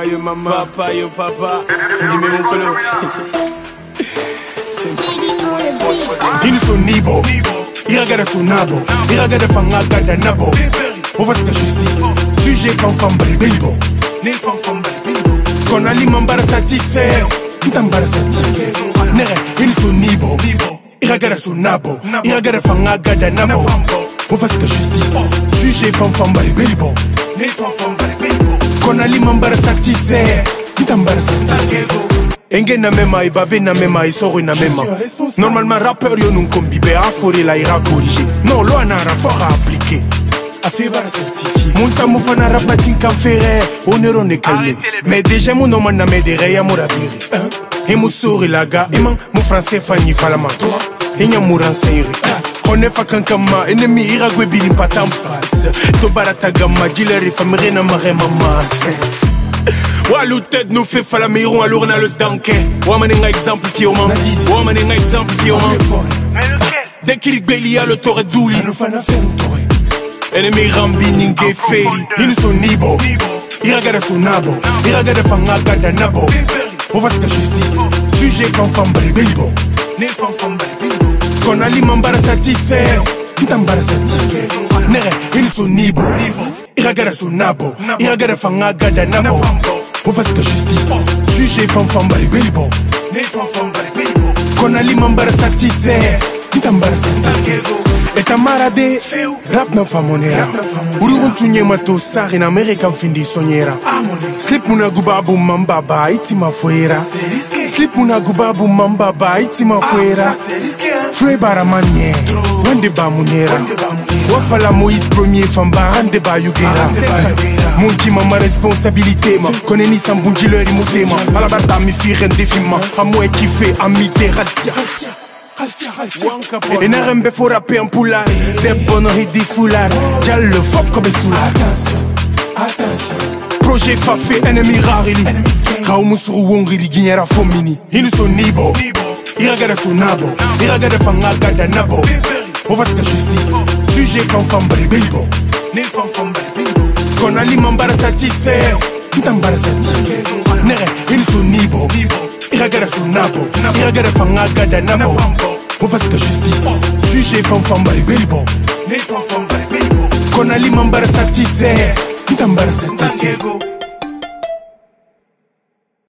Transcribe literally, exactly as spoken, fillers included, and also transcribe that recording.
yo maman, papa yo papa. Dis-moi mon colo. Ini so nibo, iragada so nabo, iragada fangaka da nabo. Ovasika justice, juge fam fam balibo, ne fam fam balibo. Konali mambara satisfaire, ntambara satisfaire. Nere, ini so nibo, iragada so nabo, iragada fangaka da nabo. Ovasika justice, juge fam fam balibo, ne fam fam balibo. Konali mambara satisfaire, ntambara satisfaire. Enge na mema, ibabe na mema, isoro na mema. Normalement rappeur yo nun kombibe, afori la ira corriger. Non, lo anara fort à appliquer. Affaire certifié. Mon tamo fana rapatin kam ferre, onero ne calme. Mais déjà mon nom na me dere ya morabiri. Et mon sori laga, et mon français fani falama. Et nya mouran seire. Kone fa kankama, ennemi ira gwebini patampas. To barata gamma, dileri famire na mare mamas. Walou tête nous fait fala miron alors on a le tanké. Ouamane nga exemple fioma. Ouamane nga exemple fioma. Dès qu'il béli a le torre douli. Ennemi rambi ninge feri. Ini so nibo. Iragada so nabo. Iragada fangaka da nabo. Ovasika justice. Juge fam fam balibo. Ne fam fam balibo. Konali mambara satisfaire. Ntambara satisfaire. Nere. Ini so nibo. Iragada so nabo. Iragada fangaka da nabo. Ovasika justice, juge fam fam balibo, ne fam fam balibo. Konali mambara satisfaire, ntambara satisfaire. Et amarade, rap na famonera. Ururun tunye mato sari na American findi sonyera. Slip muna gubabu mambaba iti mafuera. Slip muna gubabu mambaba iti mafuera. Fleu baramanye, wende ba munera. Wafala Moïse premier famba hande ba yugera. Munji mama responsabilité ma koneni sambunji leur imotema. Alabata mi fi rende fima. Amo e kife amite radia. Et n'arrête faut rapper en poulard. Des bonnes rides foulard. Y'a le fop comme soulard. Attention. Projet fafé ennemi rarili. Kaumusuru wongri gignera fomini. Inu so nibo. Iragada so nabo. Iragada fangaka da nabo. Ovasika justice. Juge fam fam balibo. Ne fam fam balibo. Konali mambara satisfaire. Ntambara satisfaire. Nere. Inu so nibo. Iragada so nabo. Iragada fangaka da nabo. Ovasika justice. Juge fam fam balibo. Ne fam fam balibo. Konali mambara satisfaire. Ntambara satisfaire.